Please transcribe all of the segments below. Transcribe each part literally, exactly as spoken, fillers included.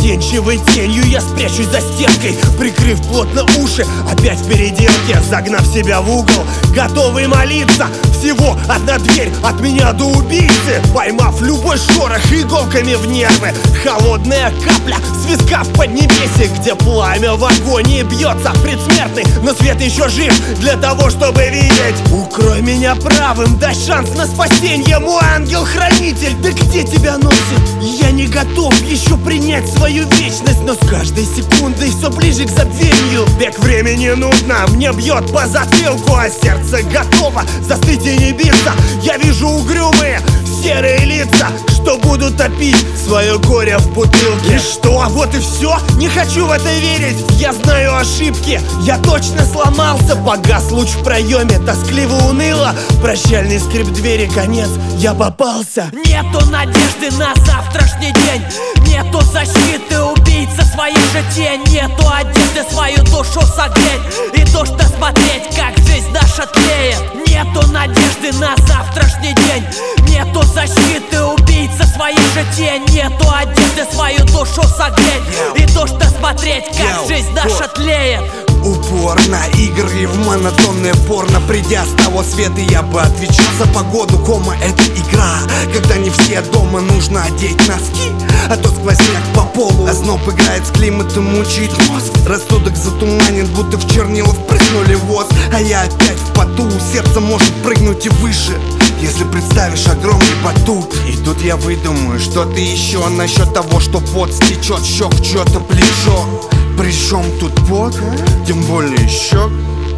Застенчивой тенью я спрячусь за стенкой, прикрыв плотно уши, опять в переделке, загнав себя в угол, готовый молиться. Всего одна дверь от меня до убийцы. Поймав любой шорох иголками в нервы, холодная капля с виска в поднебесье, где пламя в агонии бьется предсмертный, но свет еще жив для того, чтобы видеть. Укрой меня правым, дай шанс на спасенье, мой ангел-хранитель. Да где тебя носит? Я не готов еще принять свою вечность, но с каждой секундой все ближе к забвению. Бег времени нудно, мне бьет по затылку, а сердце готово застыть и не биться. Я вижу угрюмые серые лица, что будут топить свое горе в бутылке. И что? Вот и все? Не хочу в это верить. Я знаю ошибки, я точно сломался. Погас луч в проеме, тоскливо уныло. Прощальный скрип двери, конец, я попался. Нету надежды на завтрашний день, нету защиты, убийца своей же тень. Нету одежды, свою душу согреть и то, что смотреть, как жизнь наша тлеет. Нету надежды на завтрашний день, нету защиты, убийца своей же тень. Нету одежды, свою душу согреть и то, что смотреть, как жизнь наша тлеет. Упор на игры в монотонное порно. Придя с того света, я бы отвечал за погоду. Кома — это игра, когда не все дома, нужно одеть носки, а то сквозняк по полу. Озноб играет с климатом, мучает мозг. Рассудок затуманен, будто в чернила впрыснули воз. А я опять в поту, сердце может прыгнуть и выше, если представишь огромный батут. И тут я выдумаю что-то еще насчет того, что пот стечет щек в чье-то плечо. Причем тут пот, тем более щек.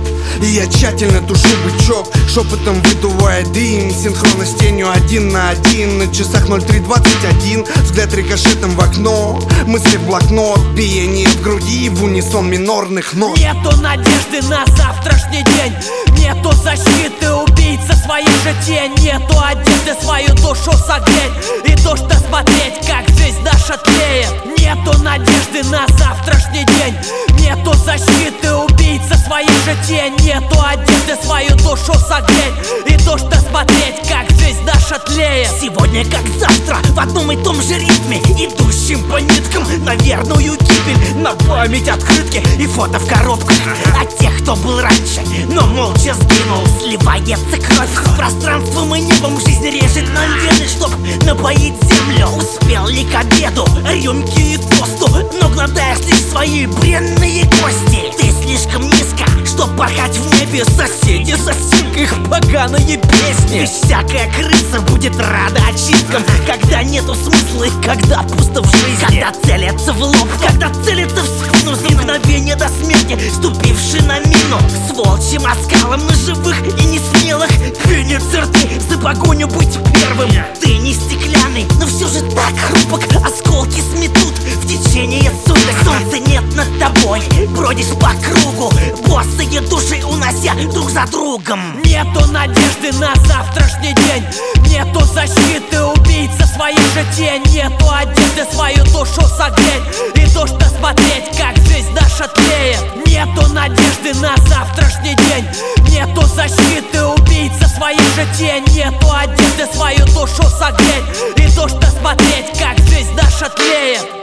И я тщательно тушу бычок, шепотом выдувая дым, синхронно с тенью один на один. На часах ноль три двадцать один, взгляд рикошетом в окно, мысли в блокнот, биение в груди в унисон минорных нот. Нету надежды на завтрашний день, нету защиты, убийца своей же тень. Нету одежды, свою душу согреть и то, что смотреть, как жизнь наша тлеет. Нету надежды на завтрашний день, нету защиты, убийца своей же тень. Нету одежды, свою душу согреть и то, что смотреть, как жизнь наша тлеет. Сегодня как завтра, в одном и том же ритме, идущим по ниткам на верную гибель. На память открытки и фото в коробках от тех, кто был раньше, но молча сгинул. Сливается кровь, пространством и небом жизнь режет нам вены, чтоб напоить землю. Успел ли к обеду, рюмки и тосту, но гладаешь лишь свои бренные кости. Ты слишком низко, чтоб порхать в небе. Соседи за стенкой их поганые песни. Ведь всякая крыса будет рада очисткам, когда нету смысла и когда пусто в жизни. Когда целятся в лоб, когда целятся в спину, за мгновение до смерти ступивший на мину. С волчьим оскалом на живых и не смелых клянет рты за погоню быть первым. Ты не стеклянный, но все же так хрупок, осколки сметут в течение суток. Солнца нет над тобой, бродишь по кругу, босые души унося друг за другом. Нету надежды на завтрашний день, нету защиты, убийца своей же тень. Нету одежды, свою душу согреть и то, что смотреть, как жизнь наша тлеет. Нету надежды на завтрашний день, нету защиты, убийца своей же тень. Нету одежды, свою душу согреть и то, что смотреть, как жизнь наша тлеет.